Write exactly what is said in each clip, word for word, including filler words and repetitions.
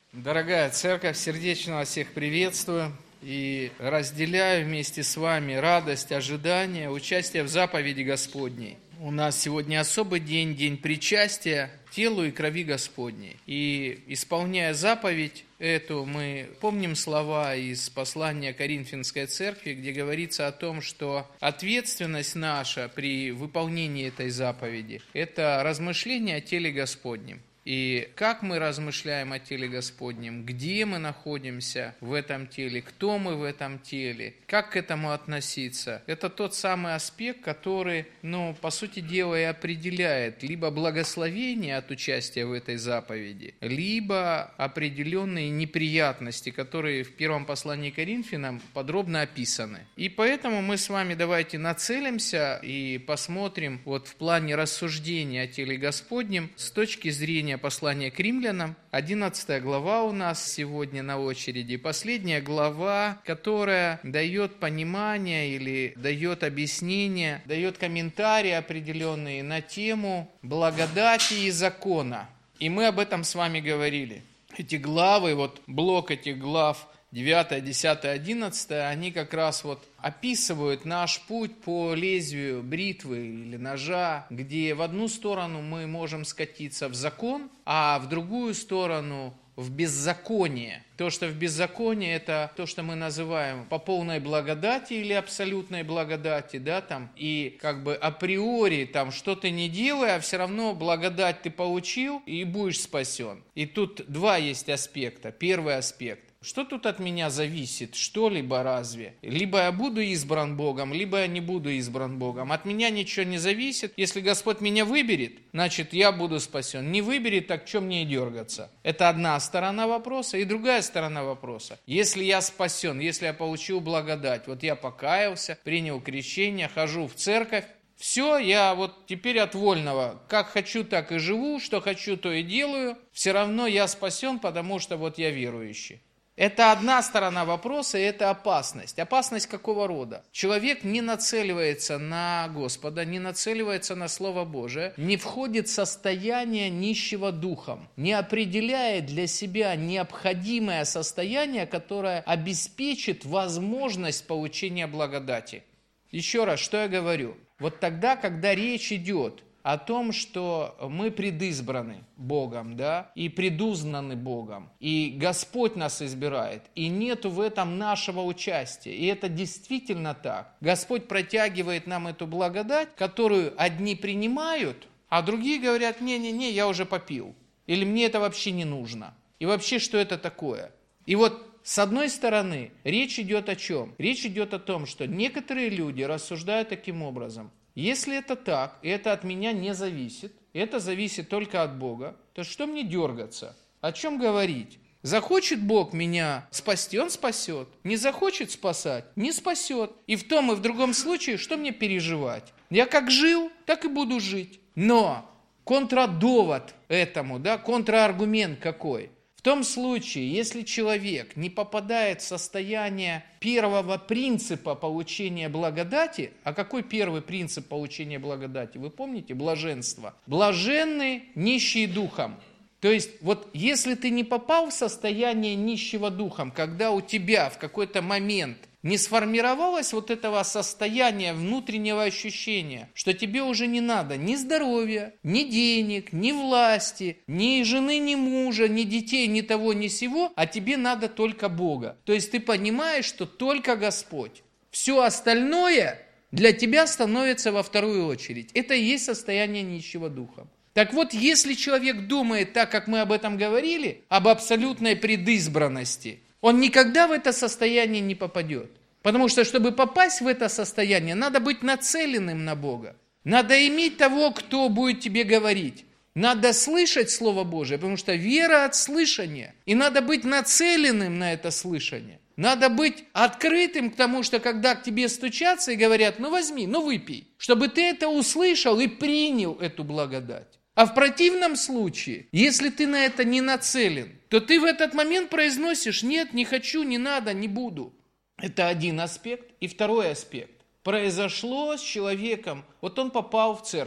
Дорогая церковь, сердечно вас всех приветствую и разделяю вместе с вами радость, ожидание, участие в заповеди Господней. У нас сегодня особый день, день причастия телу и крови Господней. И исполняя заповедь эту, мы помним слова из послания Коринфянской церкви, где говорится о том, что ответственность наша при выполнении этой заповеди – это размышление о теле Господнем. И как мы размышляем о теле Господнем, где мы находимся в этом теле, кто мы в этом теле, как к этому относиться, это тот самый аспект, который, ну, по сути дела и определяет либо благословение от участия в этой заповеди, либо определенные неприятности, которые в первом послании к Коринфянам подробно описаны. И поэтому мы с вами давайте нацелимся и посмотрим вот в плане рассуждения о теле Господнем с точки зрения послание к римлянам, одиннадцатая глава у нас сегодня на очереди, последняя глава, которая дает понимание или дает объяснение, дает комментарии определенные на тему благодати и закона. И мы об этом с вами говорили. Эти главы, вот блок этих глав девятая, десятая, одиннадцатая, они как раз вот описывают наш путь по лезвию бритвы или ножа, где в одну сторону мы можем скатиться в закон, а в другую сторону в беззаконие. То, что в беззаконии, это то, что мы называем по полной благодати или абсолютной благодати, да, там, и как бы априори, там, что ты не делай, а все равно благодать ты получил и будешь спасен. И тут два есть аспекта. Первый аспект. Что тут от меня зависит? Что-либо разве? Либо я буду избран Богом, либо я не буду избран Богом. От меня ничего не зависит. Если Господь меня выберет, значит, я буду спасен. Не выберет, так что мне и дергаться? Это одна сторона вопроса. И другая сторона вопроса. Если я спасен, если я получил благодать, вот я покаялся, принял крещение, хожу в церковь, все, я вот теперь от вольного, как хочу, так и живу, что хочу, то и делаю. Все равно я спасен, потому что вот я верующий. Это одна сторона вопроса, и это опасность. Опасность какого рода? Человек не нацеливается на Господа, не нацеливается на Слово Божие, не входит в состояние нищего духом, не определяет для себя необходимое состояние, которое обеспечит возможность получения благодати. Еще раз, что я говорю? Вот тогда, когда речь идет о том, что мы предизбраны Богом, да, и предузнаны Богом, и Господь нас избирает, и нету в этом нашего участия, и это действительно так. Господь протягивает нам эту благодать, которую одни принимают, а другие говорят: не-не-не, я уже попил, или мне это вообще не нужно, и вообще, что это такое? И вот с одной стороны, речь идет о чем? Речь идет о том, что некоторые люди рассуждают таким образом: если это так, и это от меня не зависит, и это зависит только от Бога, то что мне дергаться? О чем говорить? Захочет Бог меня спасти, Он спасет. Не захочет спасать, не спасет. И в том и в другом случае, что мне переживать? Я как жил, так и буду жить. Но контрадовод этому, да, контраргумент какой? В том случае, если человек не попадает в состояние первого принципа получения благодати, а какой первый принцип получения благодати? Вы помните? Блаженство. Блаженны нищие духом. То есть, вот если ты не попал в состояние нищего духом, когда у тебя в какой-то момент не сформировалось вот этого состояния внутреннего ощущения, что тебе уже не надо ни здоровья, ни денег, ни власти, ни жены, ни мужа, ни детей, ни того, ни сего, а тебе надо только Бога. То есть ты понимаешь, что только Господь. Все остальное для тебя становится во вторую очередь. Это и есть состояние нищего духа. Так вот, если человек думает так, как мы об этом говорили, об абсолютной предизбранности, он никогда в это состояние не попадет. Потому что, чтобы попасть в это состояние, надо быть нацеленным на Бога. Надо иметь того, кто будет тебе говорить. Надо слышать Слово Божие, потому что вера от слышания. И надо быть нацеленным на это слышание. Надо быть открытым к тому, что когда к тебе стучатся и говорят: ну возьми, ну выпей, чтобы ты это услышал и принял эту благодать. А в противном случае, если ты на это не нацелен, то ты в этот момент произносишь: нет, не хочу, не надо, не буду. Это один аспект. И второй аспект. Произошло с человеком, вот он попал в церковь.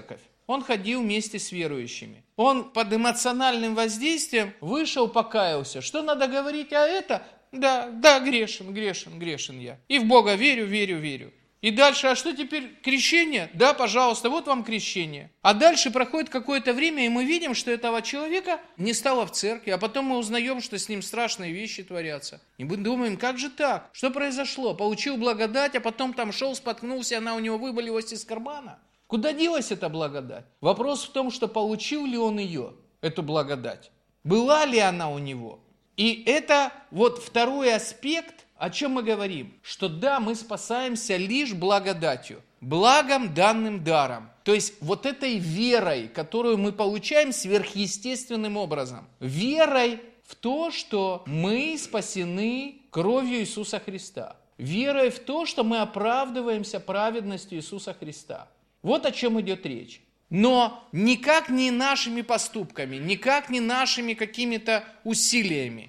Он ходил вместе с верующими. Он под эмоциональным воздействием вышел, покаялся. Что надо говорить, а это? Да, да, грешен, грешен, грешен я. И в Бога верю, верю, верю. И дальше, а что теперь? Крещение? Да, пожалуйста, вот вам крещение. А дальше проходит какое-то время, и мы видим, что этого человека не стало в церкви, а потом мы узнаем, что с ним страшные вещи творятся. И мы думаем, как же так? Что произошло? Получил благодать, а потом там шел, споткнулся, она у него вывалилась из кармана. Куда делась эта благодать? Вопрос в том, что получил ли он ее, эту благодать. Была ли она у него? И это вот второй аспект. О чем мы говорим? Что да, мы спасаемся лишь благодатью, благом, данным даром. То есть вот этой верой, которую мы получаем сверхъестественным образом. Верой в то, что мы спасены кровью Иисуса Христа. Верой в то, что мы оправдываемся праведностью Иисуса Христа. Вот о чем идет речь. Но никак не нашими поступками, никак не нашими какими-то усилиями.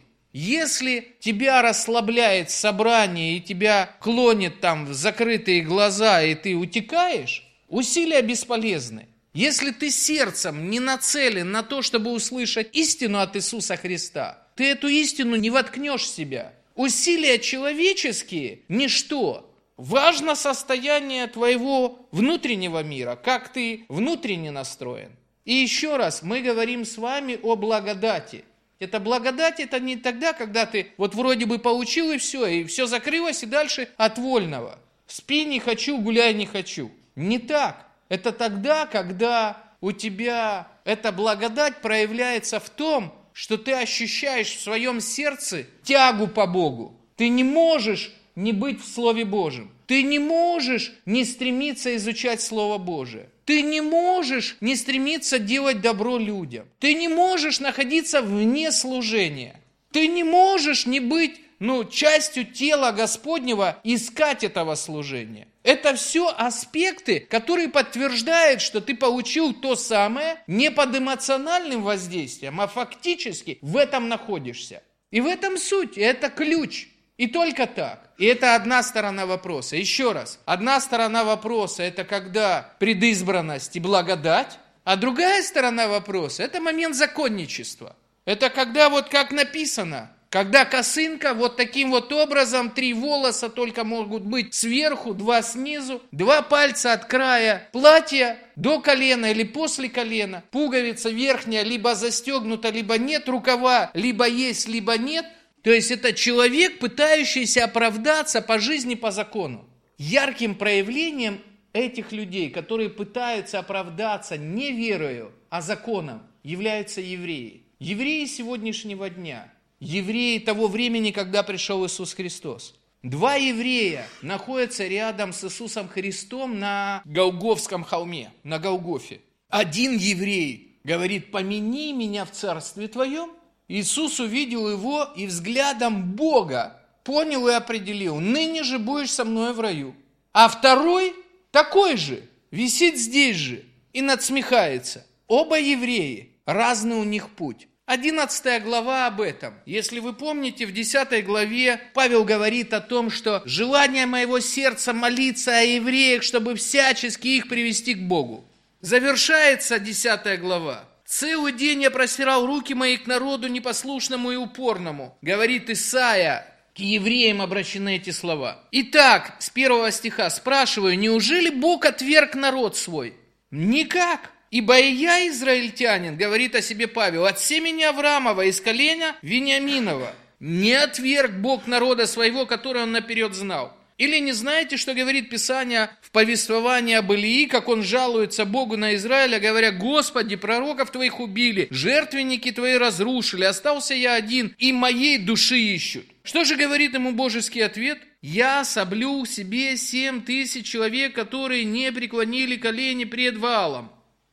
Если тебя расслабляет собрание и тебя клонит там в закрытые глаза, и ты утекаешь, усилия бесполезны. Если ты сердцем не нацелен на то, чтобы услышать истину от Иисуса Христа, ты эту истину не воткнешь в себя. Усилия человеческие – ничто. Важно состояние твоего внутреннего мира, как ты внутренне настроен. И еще раз, мы говорим с вами о благодати. Это благодать, это не тогда, когда ты вот вроде бы получил и все, и все закрылось, и дальше от вольного. Спи не хочу, гуляй не хочу. Не так. Это тогда, когда у тебя эта благодать проявляется в том, что ты ощущаешь в своем сердце тягу по Богу. Ты не можешь не быть в Слове Божьем. Ты не можешь не стремиться изучать Слово Божие. Ты не можешь не стремиться делать добро людям. Ты не можешь находиться вне служения. Ты не можешь не быть, ну, частью тела Господнего, искать этого служения. Это все аспекты, которые подтверждают, что ты получил то самое не под эмоциональным воздействием, а фактически в этом находишься. И в этом суть, это ключ. И только так. И это одна сторона вопроса. Еще раз. Одна сторона вопроса – это когда предизбранность и благодать. А другая сторона вопроса – это момент законничества. Это когда вот как написано, когда косынка вот таким вот образом, три волоса только могут быть сверху, два снизу, два пальца от края платья до колена или после колена, пуговица верхняя либо застегнута, либо нет, рукава либо есть, либо нет. То есть это человек, пытающийся оправдаться по жизни, по закону. Ярким проявлением этих людей, которые пытаются оправдаться не верою, а законом, являются евреи. Евреи сегодняшнего дня, евреи того времени, когда пришел Иисус Христос. Два еврея находятся рядом с Иисусом Христом на Голгофском холме, на Голгофе. Один еврей говорит: «Помяни меня в царстве твоем». Иисус увидел его и взглядом Бога понял и определил: ныне же будешь со мной в раю. А второй такой же, висит здесь же и надсмехается. Оба евреи, разный у них путь. Одиннадцатая глава об этом. Если вы помните, в десятой главе Павел говорит о том, что желание моего сердца молиться о евреях, чтобы всячески их привести к Богу. Завершается десятая глава. «Целый день я простирал руки мои к народу непослушному и упорному», говорит Исаия, к евреям обращены эти слова. Итак, с первого стиха спрашиваю: неужели Бог отверг народ свой? Никак. Ибо и я израильтянин, говорит о себе Павел, от семени Авраамова, из колена Вениаминова. Не отверг Бог народа своего, который он наперед знал. Или не знаете, что говорит Писание в повествовании об Илии, как он жалуется Богу на Израиля, говоря: «Господи, пророков твоих убили, жертвенники твои разрушили, остался я один, и моей души ищут». Что же говорит ему божеский ответ? «Я соблюл себе семь тысяч человек, которые не преклонили колени пред Ваалом».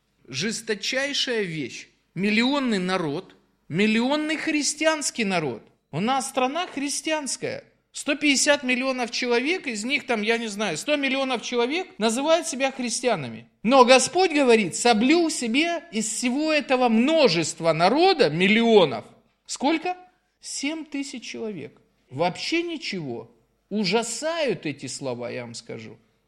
Жесточайшая вещь. Миллионный народ, миллионный христианский народ. У нас страна христианская. сто пятьдесят миллионов человек, из них там, я не знаю, сто миллионов человек называют себя христианами. Но Господь говорит: соблюл себе из всего этого множества народа, миллионов. Сколько? Семь тысяч человек. Вообще ничего. Ужасают эти слова, я вам скажу.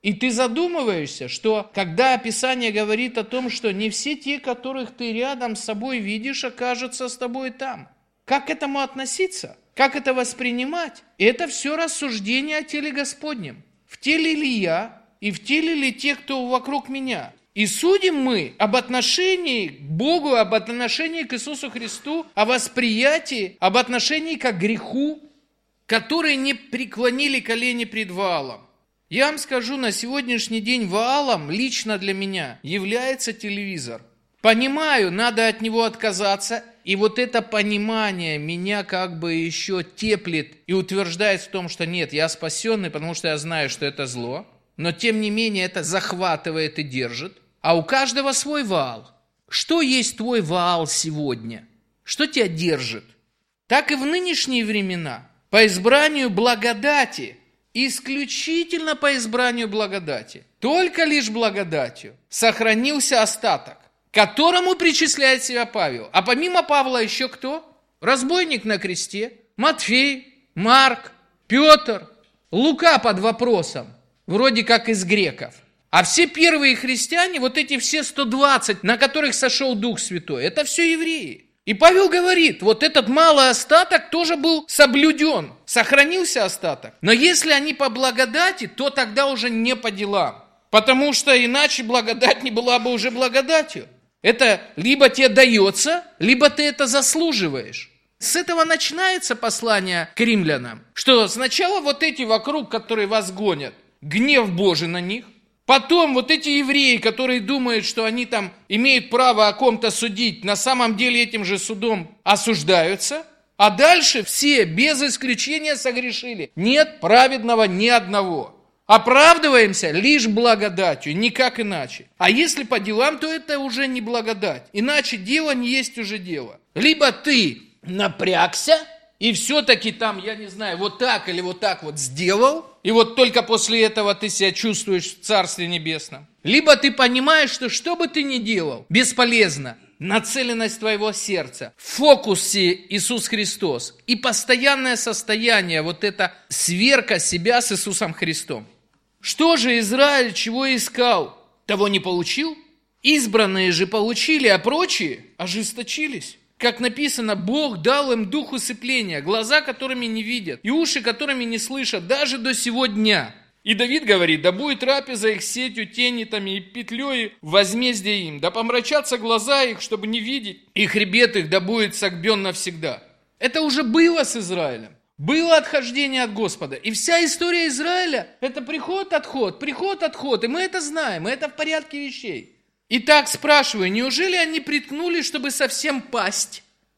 И ты задумываешься, что когда Писание говорит о том, что не все те, которых ты рядом с собой видишь, окажутся с тобой там. Как к этому относиться? Как это воспринимать? Это все рассуждение о теле Господнем. В теле ли я, и в теле ли те, кто вокруг меня? И судим мы об отношении к Богу, об отношении к Иисусу Христу, о восприятии, об отношении к греху, которые не преклонили колени пред Ваалом. Я вам скажу, на сегодняшний день Ваалом лично для меня является телевизор. Понимаю, надо от него отказаться, и вот это понимание меня как бы еще теплит и утверждает в том, что нет, я спасенный, потому что я знаю, что это зло, но тем не менее это захватывает и держит. А у каждого свой Ваал. Что есть твой Ваал сегодня? Что тебя держит? Так и в нынешние времена, по избранию благодати, исключительно по избранию благодати, только лишь благодатью сохранился остаток, к которому причисляет себя Павел. А помимо Павла еще кто? Разбойник на кресте, Матфей, Марк, Петр, Лука под вопросом, вроде как из греков. А все первые христиане, вот эти все сто двадцать, на которых сошел Дух Святой, это все евреи. И Павел говорит, вот этот малый остаток тоже был соблюден, сохранился остаток. Но если они по благодати, то тогда уже не по делам. Потому что иначе благодать не была бы уже благодатью. Это либо тебе дается, либо ты это заслуживаешь. С этого начинается послание к римлянам, что сначала вот эти вокруг, которые вас гонят, гнев Божий на них. Потом вот эти евреи, которые думают, что они там имеют право о ком-то судить, на самом деле этим же судом осуждаются. А дальше все без исключения согрешили. Нет праведного ни одного. Оправдываемся лишь благодатью, никак иначе. А если по делам, то это уже не благодать. Иначе дело не есть уже дело. Либо ты напрягся, и все-таки там, я не знаю, вот так или вот так вот сделал, и вот только после этого ты себя чувствуешь в Царстве Небесном. Либо ты понимаешь, что что бы ты ни делал, бесполезно. Нацеленность твоего сердца, в фокусе Иисус Христос и постоянное состояние, вот эта сверка себя с Иисусом Христом. Что же Израиль чего искал, того не получил? Избранные же получили, а прочие ожесточились. Как написано, Бог дал им дух усыпления, глаза, которыми не видят, и уши, которыми не слышат, даже до сего дня. И Давид говорит, да будет трапеза их сетью, тенетами и петлей возмездие им, да помрачатся глаза их, чтобы не видеть, и хребет их да будет согбен навсегда. Это уже было с Израилем. Было отхождение от Господа. И вся история Израиля – это приход-отход, приход-отход. И мы это знаем, и это в порядке вещей. Итак, спрашиваю, неужели они приткнулись, чтобы совсем пасть?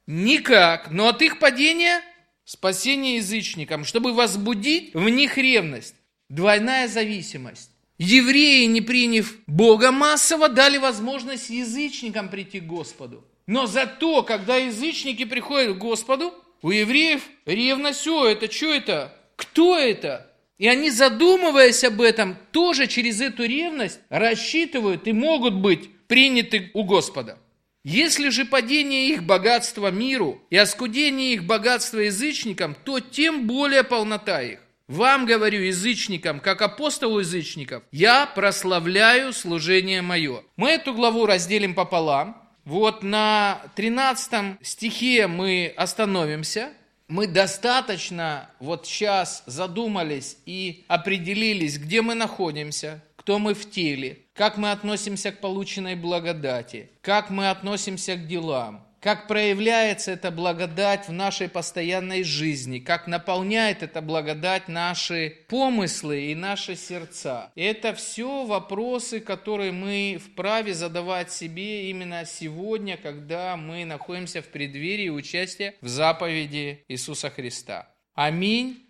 Никак. Но от их падения – спасение язычникам, чтобы возбудить в них ревность. Двойная зависимость. Евреи, не приняв Бога массово, дали возможность язычникам прийти к Господу. Но зато, когда язычники приходят к Господу, у евреев ревность, о, это что это? Кто это? И они, задумываясь об этом, тоже через эту ревность рассчитывают и могут быть приняты у Господа. Если же падение их богатства миру и оскудение их богатства язычникам, то тем более полнота их. Вам говорю, язычникам, как апостолу язычников, я прославляю служение мое. Мы эту главу разделим пополам. Вот на тринадцатом стихе мы остановимся. Мы достаточно вот сейчас задумались и определились, где мы находимся, кто мы в теле, как мы относимся к полученной благодати, как мы относимся к делам, как проявляется эта благодать в нашей постоянной жизни, как наполняет эта благодать наши помыслы и наши сердца. И это все вопросы, которые мы вправе задавать себе именно сегодня, когда мы находимся в преддверии участия в заповеди Иисуса Христа. Аминь.